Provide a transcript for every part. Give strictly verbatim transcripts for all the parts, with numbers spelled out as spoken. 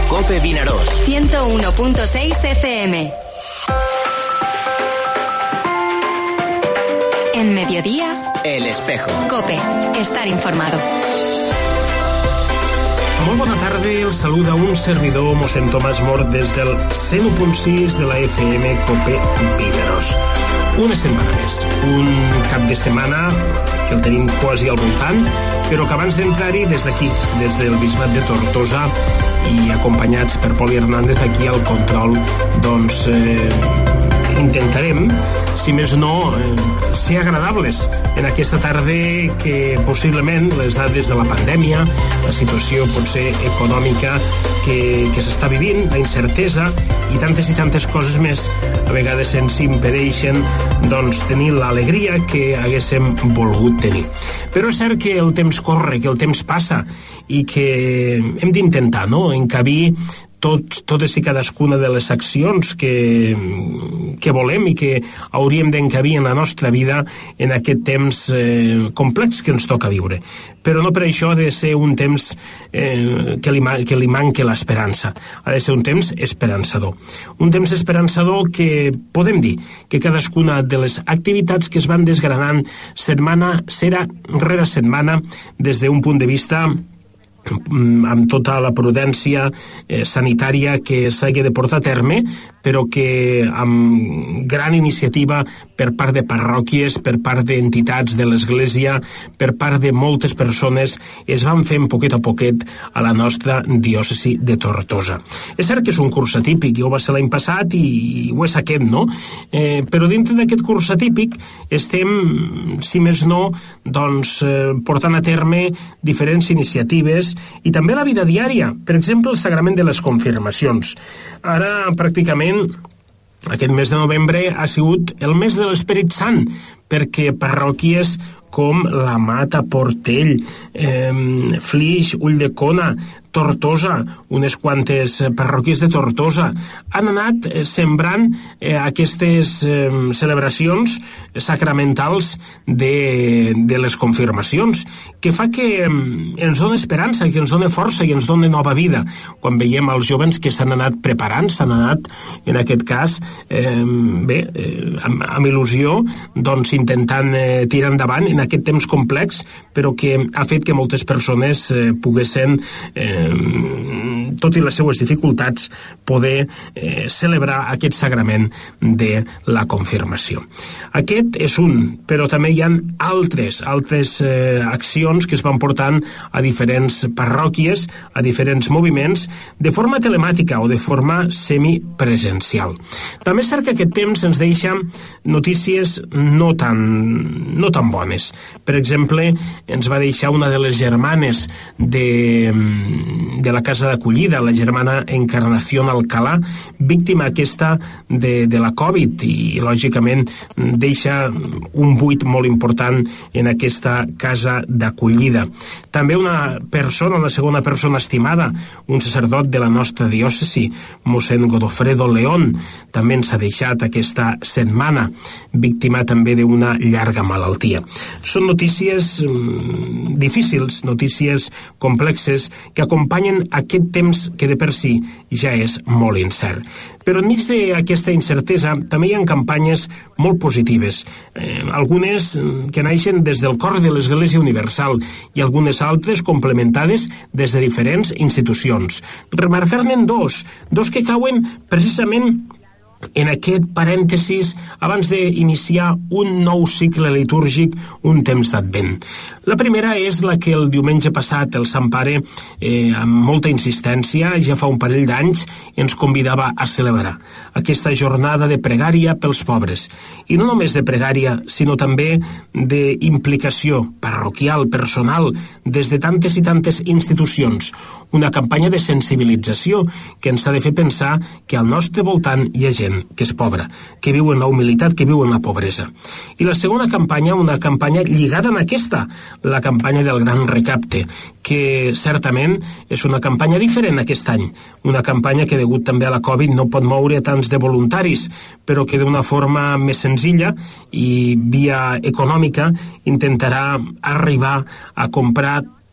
COPE Vinaròs. ciento uno punto seis F M. En mediodía, El Espejo. COPE. Estar informado. Molt bona tarda, el saluda un servidor, mossèn Tomàs Mort, des del cent u punt sis de la F M COPE Vinaròs. Una setmana més, un cap de setmana que el tenim quasi al voltant, però que abans d'entrar-hi, des d'aquí, des del Bisbat de Tortosa, i acompanyats per Poli Hernández aquí al control, doncs eh, intentarem, si més no, eh, ser agradables en aquesta tarda que possiblement les dades de la pandèmia, la situació potser econòmica que, que s'està vivint, la incertesa i tantes i tantes coses més, a vegades ens impedeixen doncs, tenir l'alegria que haguéssim volgut tenir. Però és cert que el temps corre, que el temps passa i que hem d'intentar, no?, encabir tots, totes i cadascuna de les accions que, que volem i que hauríem d'encabir en la nostra vida en aquest temps eh, complex que ens toca viure. Però no per això ha de ser un temps eh, que, li, que li manque l'esperança. Ha de ser un temps esperançador. Un temps esperançador que podem dir que cadascuna de les activitats que es van desgranant setmana serà rere setmana des d'un punt de vista amb tota la prudència eh, sanitària que s'hagi de portar a terme, però que amb gran iniciativa per part de parròquies, per part d'entitats de l'Església, per part de moltes persones, es van fent poquet a poquet a la nostra diòcesi de Tortosa. És cert que és un curs atípic, jo ho va ser l'any passat i, i ho és aquest, no? Eh, però dintre d'aquest curs atípic estem, si més no, doncs, eh, portant a terme diferents iniciatives i també la vida diària, per exemple el sagrament de les confirmacions. Ara pràcticament aquest mes de novembre ha sigut el mes de l'Esperit Sant, perquè parròquies com la Mata, Portell, eh, Flix, Ulldecona, Tortosa, unes quantes parròquies de Tortosa, han anat sembrant eh, aquestes eh, celebracions sacramentals de, de les confirmacions, que fa que eh, ens dona esperança, que ens dona força i ens dona nova vida. Quan veiem els jovens que s'han anat preparant, s'han anat, en aquest cas, eh, bé, eh, amb, amb il·lusió, doncs intentant eh, tirar endavant en aquest temps complex, però que ha fet que moltes persones eh, poguessin eh, tot i les seues dificultats, poder eh, celebrar aquest sagrament de la confirmació. Aquest és un, però també hi ha altres, altres eh, accions que es van portant a diferents parròquies, a diferents moviments, de forma telemàtica o de forma semipresencial. També és cert que aquest temps ens deixa notícies no tan, no tan bones. Per exemple, ens va deixar una de les germanes de de la casa d'acollida, la germana Encarnación Alcalà, víctima aquesta de, de la Covid i, lògicament, deixa un buit molt important en aquesta casa d'acollida. També una persona, una segona persona estimada, un sacerdot de la nostra diòcesi, mossèn Godofredo León, també ens ha deixat aquesta setmana, víctima també d'una llarga malaltia. Són notícies mm, difícils, notícies complexes, que acompanyen aquest temps que de per si ja és molt incert. Però enmig d'aquesta incertesa també hi ha campanyes molt positives, eh, algunes que naixen des del cor de l'Església Universal i algunes altres complementades des de diferents institucions. Remarcar-ne dos, dos que cauen precisament en aquest parèntesis abans d'iniciar un nou cicle litúrgic, un temps d'Advent. La primera és la que el diumenge passat el Sant Pare, eh, amb molta insistència, ja fa un parell d'anys, ens convidava a celebrar aquesta jornada de pregària pels pobres. I no només de pregària, sinó també d'implicació parroquial, personal, des de tantes i tantes institucions. Una campanya de sensibilització que ens ha de fer pensar que al nostre voltant hi ha gent que és pobra, que viu en la humilitat, que viu en la pobresa. I la segona campanya, una campanya lligada amb aquesta, la campanya del Gran Recapte, que certament és una campanya diferent aquest any, una campanya que degut també a la Covid no pot moure tants de voluntaris, però que d'una forma més senzilla i via econòmica intentarà arribar a comprar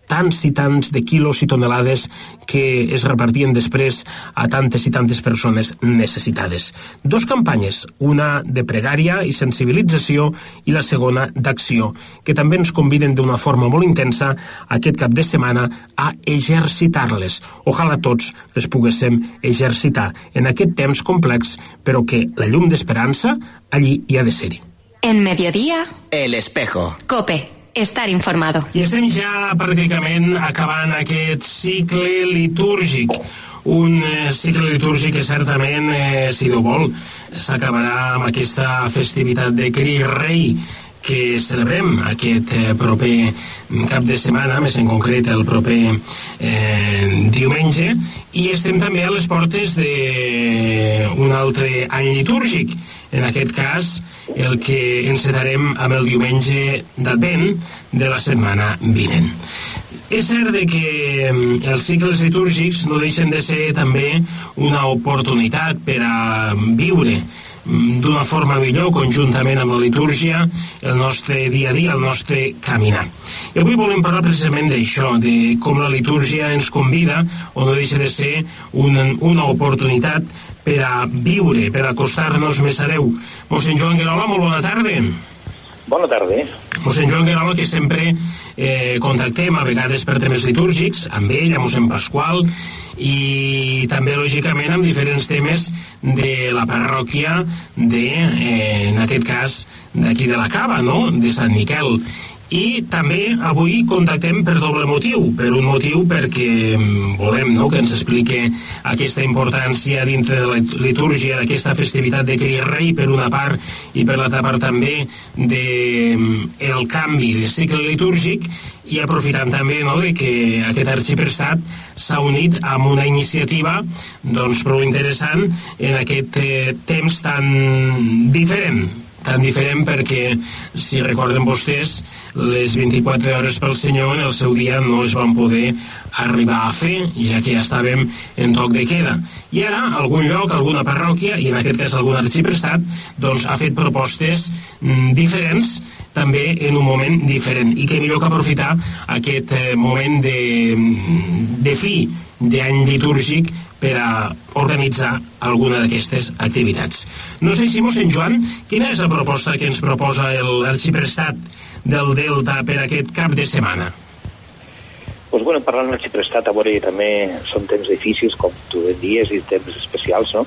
tants i tants de quilos i tonelades que es repartien després a tantes i tantes persones necessitades. Dos campanyes, una de pregària i sensibilització i la segona d'acció, que també ens conviden d'una forma molt intensa aquest cap de setmana a exercitar-les. Ojalà tots les poguéssim exercitar en aquest temps complex, però que la llum d'esperança allí hi ha de ser-hi. En Mediodía, El Espejo. COPE. Estar informado. I estem ja pràcticament acabant aquest cicle litúrgic. Un eh, cicle litúrgic que certament, eh, si Déu vol, s'acabarà amb aquesta festivitat de Crist Rei que celebrem aquest eh, proper cap de setmana, més en concret el proper eh, diumenge, i estem també a les portes d'un altre any litúrgic. En aquest cas, el que encetarem amb el diumenge d'Advent de la setmana vinent. És cert que els cicles litúrgics no deixen de ser també una oportunitat per a viure d'una forma millor, conjuntament amb la litúrgia, el nostre dia a dia, el nostre caminar. I avui volem parlar precisament d'això, de com la litúrgia ens convida, o no deixa de ser una, una oportunitat per a viure, per a acostar-nos més a Déu. Mossèn Joan Guerola, molt bona tarda. Bona tarda. Mossèn Joan Guerola, que sempre eh, contactem a vegades per temes litúrgics, amb ell, amb mossèn Pasqual, i també, lògicament, amb diferents temes de la parròquia de, eh, en aquest cas, d'aquí de la Cava, no?, de Sant Miquel. I també avui contactem per doble motiu, per un motiu perquè volem, no?, que ens explique aquesta importància dintre de la litúrgia d'aquesta festivitat de Crist Rei per una part, i per l'altra part també del canvi de cicle litúrgic, i aprofitant també, no?, de que aquest arxiprestat s'ha unit amb una iniciativa doncs prou interessant en aquest eh, temps tan diferent tan diferent perquè, si recorden vostès, les vint-i-quatre hores pel Senyor en el seu dia no es van poder arribar a fer, ja que ja estàvem en toc de queda. I ara, algun lloc, alguna parròquia, i en aquest cas algun arxiprestat, doncs ha fet propostes mm, diferents, també en un moment diferent. I que millor que aprofitar aquest eh, moment de, de fi d'any litúrgic per a organitzar alguna d'aquestes activitats. No sé si, mossèn Joan, quina és la proposta que ens proposa l'arxiprestat del Delta per aquest cap de setmana? Pues bueno, parlant de l'arxiprestat, a veure, també són temps difícils, com tu dies, i temps especials, no?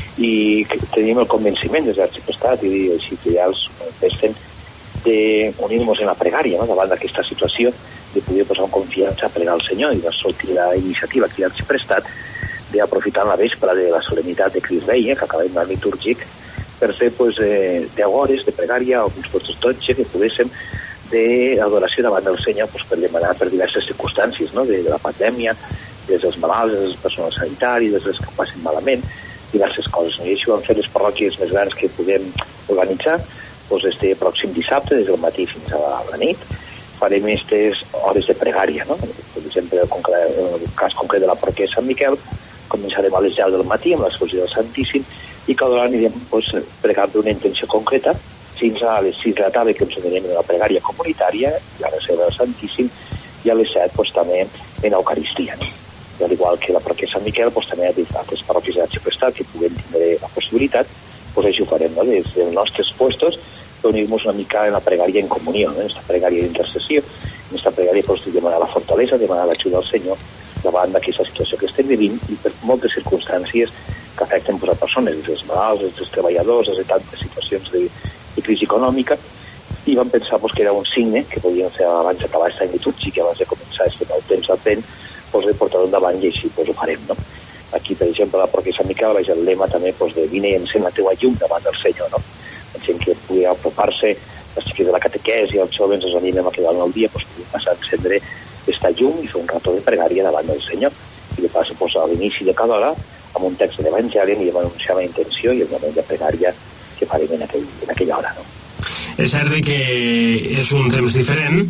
I tenim el convenciment des de l'arxiprestat, i així que ja els manifesten, d'unir-nos en la pregària, no?, davant d'aquesta situació, de poder posar en confiança a pregar al Senyor, i va sortir la iniciativa aquí a l'arxiprestat d'aprofitar la vespra de la solemnitat de Crist Rei, eh, que acabem l'any litúrgic, per fer pues, eh, deu hores de pregària, alguns puestos dotze, que poguéssim d'adoració davant del Senyor pues, per demanar per diverses circumstàncies, no?, de, de la pandèmia, des dels malalts, des dels personals sanitaris, des dels que passen malament, diverses coses. No? I això vam fer les parròquies més grans que podem organitzar, pues, este pròxim dissabte, des del matí fins a la, a la nit, farem aquestes hores de pregària, no? Per exemple, en el cas concret de la parròquia de Sant Miquel, començarem a les deu del matí amb l'exposició del Santíssim, i cada hora anirem pues, pregant d'una intenció concreta fins a les sis de la tarda, que ens anirem en la pregària comunitària, i a la seva del Santíssim, i a les set pues, també en l'Eucaristia. No? I al igual que la parròquia de Sant Miquel, pues, també hi ha altres parròquies de l'arxiprestat que puguem tindre la possibilitat, pues, així ho farem, no? Des dels nostres puestos, unir-nos una mica en la pregària en comunió, no? En aquesta pregària d'intercessió, en aquesta pregària pues, de demanar la fortalesa, demanar l'ajuda al Senyor davant d'aquesta situació que estem vivint, i per moltes circumstàncies que afecten pues, a persones, des dels malalts, des dels treballadors, des de tantes situacions de, de crisi econòmica, i vam pensar pues, que era un signe que podíem fer abans d'acabar aquest any litúrgic, i abans de començar este nou temps d'Advent, pues, de portar-ho endavant, i així pues, ho farem. No? Aquí, per exemple, a la parròquia de Sant Miquel vaig el lema també pues, de vine i encén la teua llum davant del Senyor, no? La gent que pugui apropar-se, les xiques de la catequesi, els jovens els animem a que durant el dia pues, puguin passar a encendre aquesta llum i fer un rato de pregària davant del Senyor, i de pas pues, a l'inici de cada hora amb un text de l'Evangeli i anunciar la intenció i el moment de pregària que farem en, aquell, en aquella hora. No? És cert que és un temps diferent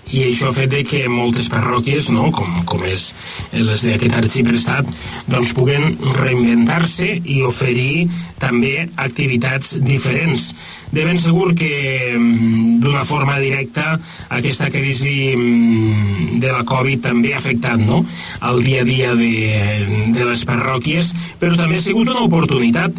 i això ha fet que moltes parròquies, no, com, com és les d'aquest arxiprestat, doncs puguen reinventar-se i oferir també activitats diferents. De ben segur que d'una forma directa aquesta crisi de la Covid també ha afectat, no?, el dia a dia de, de les parròquies, però també ha sigut una oportunitat.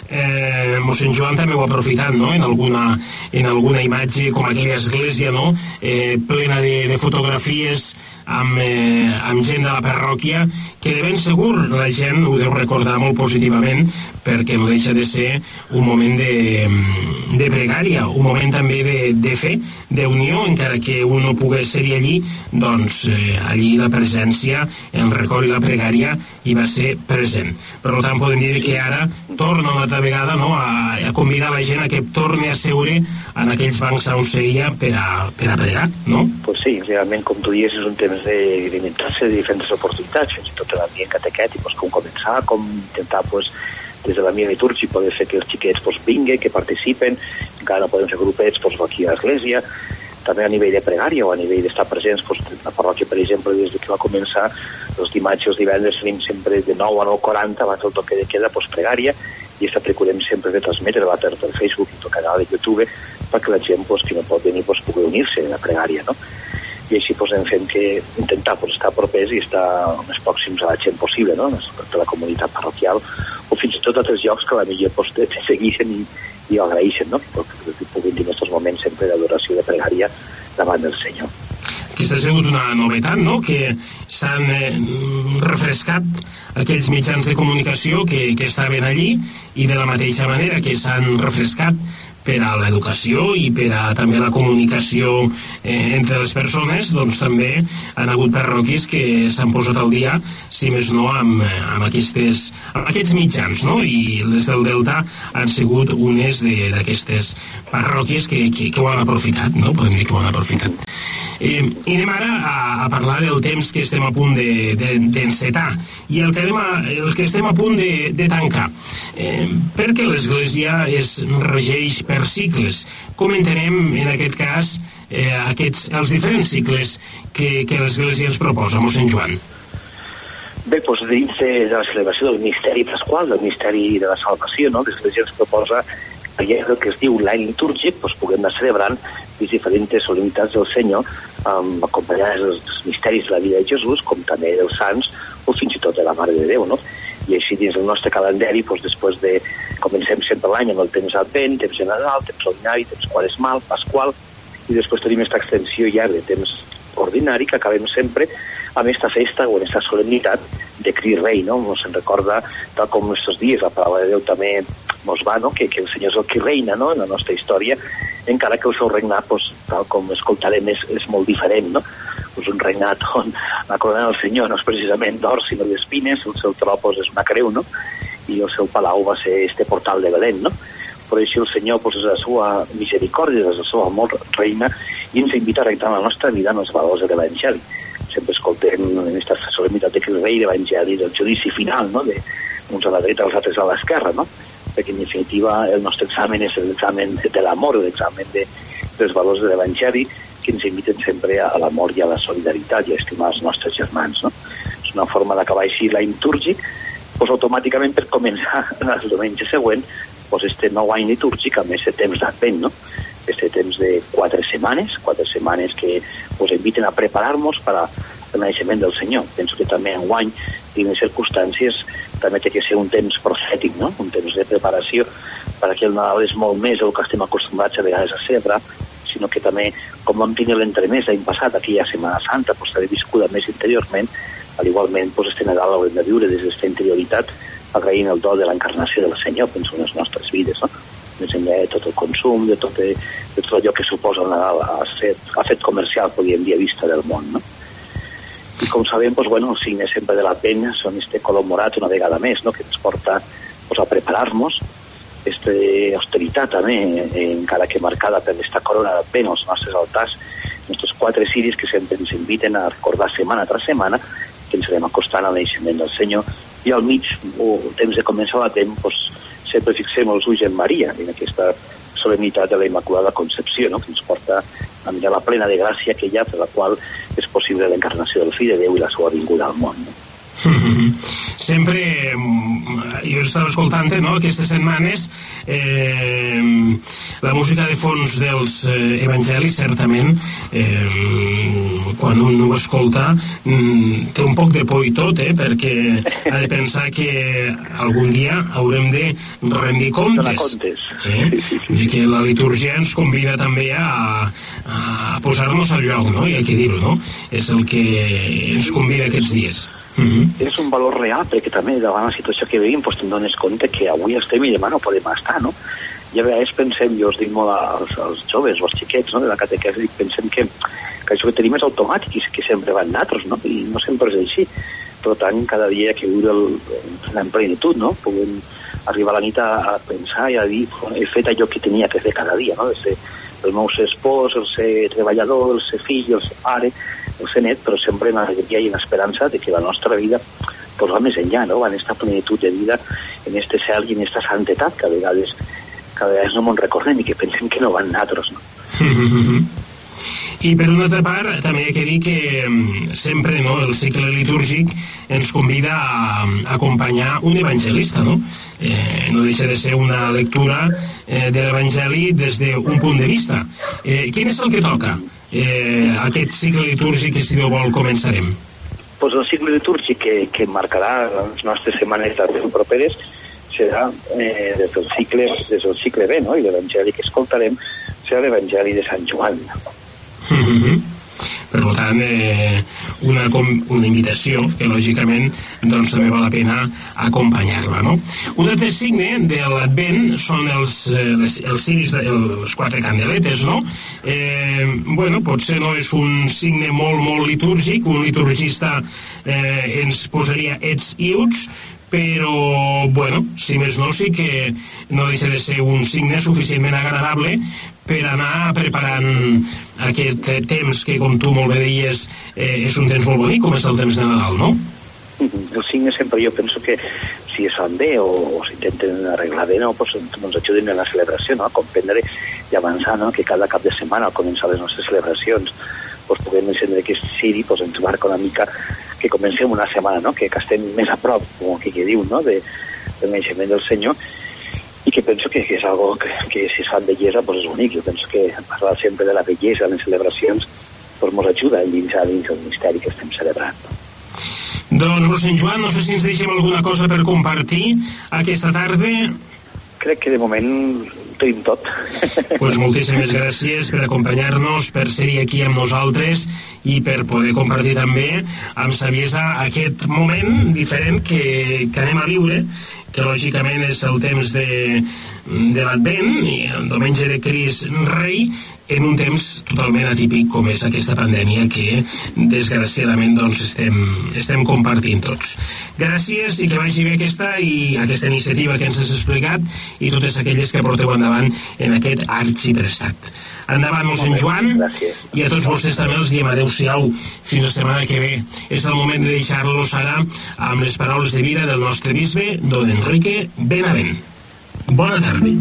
Eh, mossèn Joan també ho ha aprofitat, no?, en alguna, en alguna imatge com aquella església, no?, eh, plena de, de fotografies amb, eh, amb gent de la parròquia, que de ben segur la gent ho deu recordar molt positivament, perquè no deixa de ser un moment de, de pregària, un moment també de, de fe, d'unió, encara que un no pogués ser allí, doncs eh, allí la presència, el record i la pregària hi va ser present. Per tant, podem dir que ara torna una altra vegada, no?, a, a convidar la gent a que torni a seure en aquells bancs on seia per a, per a pregar, no? Pues sí, realment, com tu dius, és un temps d'alimentar-se de diferents oportunitats, fins i tot en l'ambient catequètic, pues, com començar, com intentar, pues, des de l'ambient litúrgic poder fer que els xiquets pues, vinguen, que participen, encara no podem fer grupets pues, aquí a l'església, també a nivell de pregària o a nivell d'estar presents, pues, la parròquia, per exemple, des que va començar, els dimarts i els divendres tenim sempre de nou a nou quaranta, abans del toque de queda, pues, pregària, i això procurem sempre de transmetre-la per, per Facebook i per el canal de YouTube, perquè la gent pues, que no pot venir pues, pugui unir-se a la pregària, no? I així pues, hem fet que intentar pues, estar propers i estar el més pròxims a la gent possible, no?, de la comunitat parroquial, o fins i tot a altres llocs que a la millor pues, te, te segueixen i, i ho agraeixen, no?, perquè puguin dir en aquests moments sempre d'adoració de pregària davant del Senyor. Aquesta ha sigut una novetat, no?, que s'han eh, refrescat aquells mitjans de comunicació que, que estaven allí, i de la mateixa manera que s'han refrescat per a l'educació i per a també la comunicació eh, entre les persones, doncs també han hagut parròquies que s'han posat al dia, si més no, amb, amb, aquestes, amb aquests mitjans, no? I les del Delta han sigut unes d'aquestes parròquies que, que, que ho han aprofitat, no? Podem dir que ho han aprofitat. Eh, I anem ara a, a parlar del temps que estem a punt d'encetar de, de, i el que, a, el que estem a punt de, de tancar. Eh, perquè l'Església es regeix per cicles. Com entenem, en aquest cas, eh, aquests, els diferents cicles que, que l'Església ens proposa, mossèn Joan? Bé, doncs dins de, de la celebració del misteri pasqual, del misteri de la salvació, no?, l'Església ens proposa allà el que es diu l'any litúrgic, doncs puguem anar celebrant les diferents solemnitats del Senyor, um, acompanyades dels misteris de la vida de Jesús, com també dels sants, o fins i tot de la Mare de Déu, no? I així dins del nostre calendari, doncs, després de... Comencem sempre l'any amb el temps Advent, temps general, temps ordinari, temps quaresmal, pasqual, i després tenim aquesta extensió ja de temps ordinari que acabem sempre amb aquesta festa o amb aquesta solemnitat de Crist Rei, no? Ens en recorda, tal com aquests dies, la paraula de Déu també ens va, no?, que, que el Senyor és el que reina, no?, en la nostra història, encara que el seu regnat, doncs, tal com escoltarem, és, és molt diferent, no? És un regnat on la corona del Senyor no és precisament d'or, sinó d'espines, el seu tro pues, és una creu, no?, i el seu palau va ser este portal de Belén, no? Però així el Senyor, pues, és la seva misericòrdia, és el seu amor, reina, i ens invita a rectar la nostra vida en els valors de l'Evangeli. Sempre escoltem en aquesta solemnitat de Crist Rei, l'Evangeli del judici final, no?, de uns a la dreta, els altres a l'esquerra, no?, perquè en definitiva el nostre examen és l'examen de l'amor, l'examen de, dels valors de l'Evangeli, que ens inviten sempre a l'amor i a la solidaritat i a estimar els nostres germans, no? És una forma d'acabar així l'any litúrgic, doncs automàticament per començar el diumenge següent, doncs este nou any litúrgic amb aquest temps d'Advent, no? Este temps de quatre setmanes, quatre setmanes que ens inviten a preparar-nos per al naixement del Senyor. Penso que també en guany, i en circumstàncies, també té que ser un temps profètic, no?, un temps de preparació, perquè el Nadal és molt més del que estem acostumats a vegades a celebrar, sinó que també, com vam tenir l'entremès l'any passat, aquella Setmana Santa, doncs s'ha viscuda més interiorment, al igualment, doncs, este Nadal l'haurem de viure des d'aquesta interioritat, agraint el do de l'encarnació del Senyor, penso, en les nostres vides, no?, més enllà de tot el consum, de tot, de, de tot allò que suposa el Nadal, a fet, a fet comercial, podríem dir, a vista del món, no? I com sabem, doncs, bueno, el signe sempre de la pena són este color morat una vegada més, no?, que ens porta doncs, a preparar-nos, aquesta austeritat també, eh, encara que marcada per aquesta corona de pena als nostres altars, aquests quatre ciris que sempre ens inviten a recordar setmana tras setmana que ens anem acostant al naixement del Senyor, i al mig, o el temps de començar l'Advent, doncs, sempre fixem els ulls en Maria, en aquesta solemnitat de la Immaculada Concepció, no? Que ens porta a mirar la plena de gràcia que hi ha, per la qual és possible l'encarnació del Fill de Déu i la seva vinguda al món. No? Mm-hmm. Sempre jo estava escoltant, no, aquestes setmanes eh, la música de fons dels eh, evangelis, certament eh, quan un ho escolta mm, té un poc de por i tot, eh, perquè ha de pensar que algun dia haurem de rendir comptes, comptes. Eh, i que la litúrgia ens convida també a, a posar-nos al lloc, no? I hay que dir-ho, no? És el que ens convida aquests dies. Mm-hmm. És un valor real, perquè també davant la situació que vivim doncs te'n dones compte que avui estem i demà no podem estar, no? I a vegades pensem, jo us dic molt als, als joves o als xiquets, no?, de la catequesi, pensem que, que això que tenim és automàtic i que sempre van nosaltres, no? I no sempre és així. Per tant, cada dia que viure el, en plenitud, no? Podem arribar a la nit a, a pensar i a dir, he fet allò que tenia que fer cada dia, no? De ser el meu ser espòs, el ser treballador, el ser fill, el ser pare, el ser net, però sempre en alegria i en esperança de que la nostra vida pues, va més enllà, no? Va en esta plenitud de vida, en este cel i en esta santetat que a vegades, que a vegades no me'n recordem i que pensem que no van nosaltres, no? I per una altra part també hi ha que dir que sempre, no, el cicle litúrgic ens convida a, a acompanyar un evangelista, no? Eh, no deixa de ser una lectura eh, de l'Evangeli des d'un punt de vista. Eh, quin és el que toca? Eh, aquest cicle litúrgic que, si Déu vol, començarem? Pues el cicle litúrgic que, que marcarà les nostres setmanes properes serà eh, des del cicle des del cicle B, no? I l'Evangeli que escoltarem serà l'Evangeli de Sant Joan. Mm-hmm. Per tant, eh, una, una invitació que lògicament doncs també val la pena acompanyar-la, no? Un altre signe de l'Advent són els, els, els ciris, els quatre candeletes, no? Eh, bueno, potser no és un signe molt, molt litúrgic, un liturgista eh, ens posaria ets i uts, però, bueno, si més no, sí que no deixa de ser un signe suficientment agradable per anar preparant aquest temps que, com tu molt bé deies, eh, és un temps molt bonic, com és el temps de Nadal, no? El signe sempre jo penso que si es fan bé o, o s'intenten arreglar bé, no, pues, ens ajuden en la celebració, no? A comprendre i avançar, no? Que cada cap de setmana al començar les nostres celebracions pues, puguem encendre aquest ciri, pues, ens marca una mica que comencem una setmana, no? Que, que estem més a prop, com que, que diu, no? De, del naixement del Senyor, i que penso que, que és algo que, que si es fa amb bellesa pues és bonic. Jo penso que parlar sempre de la bellesa en les celebracions pues mos ajuda a endinsar dins el misteri que estem celebrant. Doncs, mossèn Joan, no sé si ens deixem alguna cosa per compartir aquesta tarda. Crec que de moment tenim tot. Pues moltíssimes gràcies per acompanyar-nos, per ser-hi aquí amb nosaltres i per poder compartir també amb saviesa aquest moment diferent que, que anem a viure, que lògicament és el temps de, de l'Advent i el diumenge de Crist Rei, en un temps totalment atípic com és aquesta pandèmia que desgraciadament doncs estem, estem compartint tots. Gràcies i que vagi bé aquesta i aquesta iniciativa que ens has explicat i totes aquelles que porteu endavant en aquest arxiprestat. Endavant, mossèn Joan, i a tots vostès també els diem adeu-siau fins la setmana que ve. És el moment de deixar-los ara amb les paraules de vida del nostre bisbe, don Enrique Benavent. Bona tarda.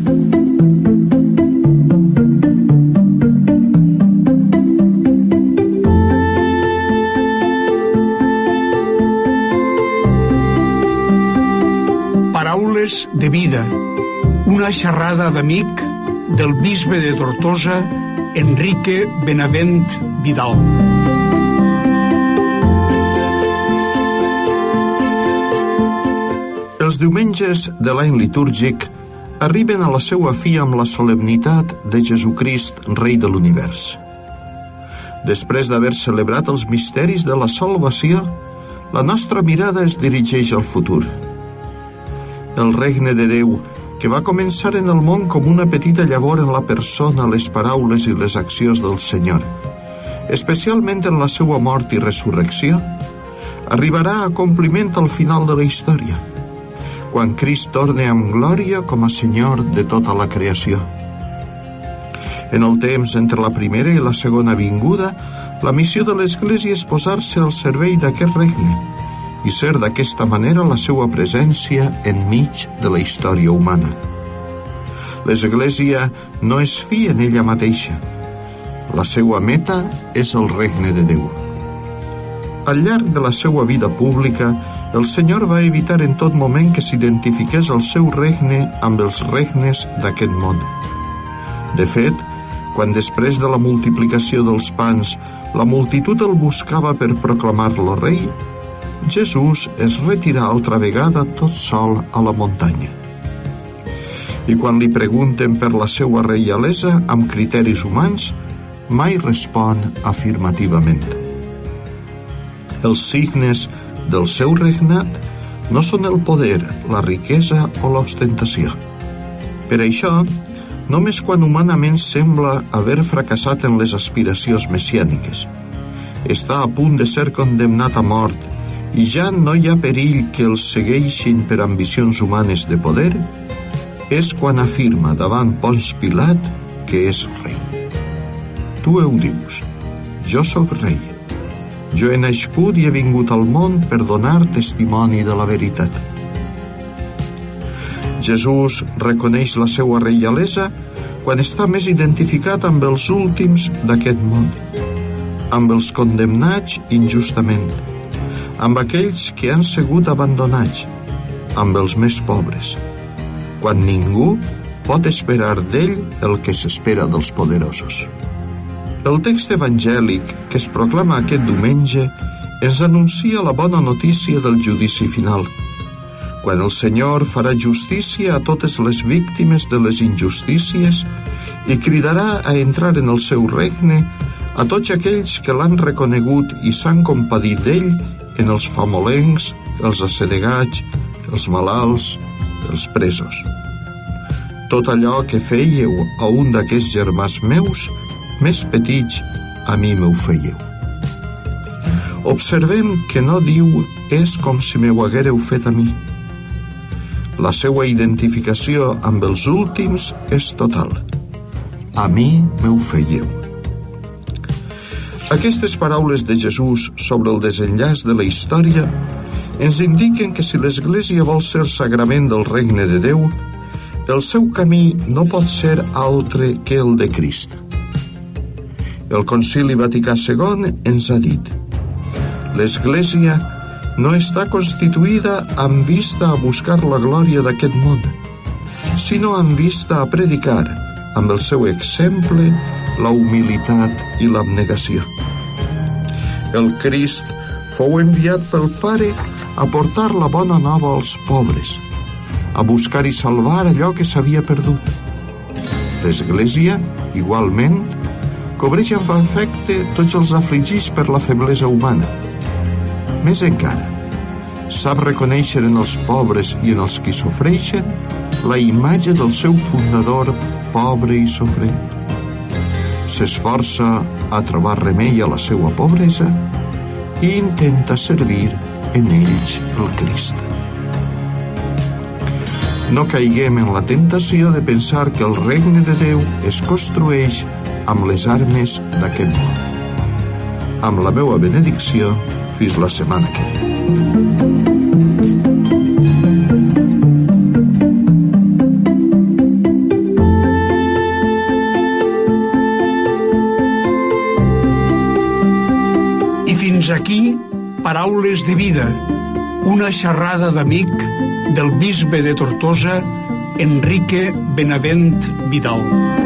Paraules de vida, una xerrada d'amic del bisbe de Tortosa, Enrique Benavent Vidal. Els diumenges de l'any litúrgic arriben a la seua fi amb la solemnitat de Jesucrist, Rei de l'univers. Després d'haver celebrat els misteris de la salvació, la nostra mirada es dirigeix al futur. El regne de Déu, que va començar en el món com una petita llavor en la persona, les paraules i les accions del Senyor, especialment en la seva mort i resurrecció, arribarà a compliment al final de la història, quan Crist torne amb glòria com a Senyor de tota la creació. En el temps entre la primera i la segona vinguda, la missió de l'Església és posar-se al servei d'aquest regne i ser d'aquesta manera la seva presència enmig de la història humana. l'Església no es fia en ella mateixa. La seva meta és el regne de Déu. Al llarg de la seva vida pública, el Senyor va evitar en tot moment que s'identifiqués el seu regne amb els regnes d'aquest món. De fet, quan després de la multiplicació dels pans la multitud el buscava per proclamar-lo rei, Jesús es retirà altra vegada tot sol a la muntanya. I quan li pregunten per la seva reialesa amb criteris humans, mai respon afirmativament. Els signes del seu regnat no són el poder, la riquesa o l'ostentació. Per això, només quan humanament sembla haver fracassat en les aspiracions messiàniques, està a punt de ser condemnat a mort i ja no hi ha perill que els segueixin per ambicions humanes de poder, és quan afirma davant Ponç Pilat que és rei. Tu ho dius, jo sóc rei. Jo he nascut i he vingut al món per donar testimoni de la veritat. Jesús reconeix la seva reialesa quan està més identificat amb els últims d'aquest món, amb els condemnats injustament, amb aquells que han sigut abandonats, amb els més pobres, quan ningú pot esperar d'ell el que s'espera dels poderosos. El text evangèlic que es proclama aquest diumenge ens anuncia la bona notícia del judici final, quan el Senyor farà justícia a totes les víctimes de les injustícies i cridarà a entrar en el seu regne a tots aquells que l'han reconegut i s'han compadit d'ell en els famolencs, els assedegats, els malalts, els presos. Tot allò que fèieu a un d'aquests germans meus, més petits, a mi m'ho fèieu. Observem que no diu és com si m'ho haguéreu fet a mi. La seva identificació amb els últims és total. A mi m'ho fèieu. Aquestes paraules de Jesús sobre el desenllaç de la història ens indiquen que si l'Església vol ser sagrament del regne de Déu, el seu camí no pot ser altre que el de Crist. El Concili Vaticà segon ens ha dit: l'Església no està constituïda amb vista a buscar la glòria d'aquest món, sinó amb vista a predicar, amb el seu exemple, la humilitat i l'abnegació. El Crist fou enviat pel Pare a portar la bona nova als pobres, a buscar i salvar allò que s'havia perdut. L'Església, igualment, cobreix amb afecte tots els afligits per la feblesa humana. Més encara, sap reconèixer en els pobres i en els qui sofreixen la imatge del seu fundador pobre i sofrent. S'esforça a trobar remei a la seva pobresa i intenta servir en ells el Crist. No caiguem en la tentació de pensar que el regne de Déu es construeix amb les armes d'aquest món. Amb la meva benedicció, fins la setmana que ve. I fins aquí, Paraules de Vida, una xerrada d'amic del bisbe de Tortosa, Enrique Benavent Vidal.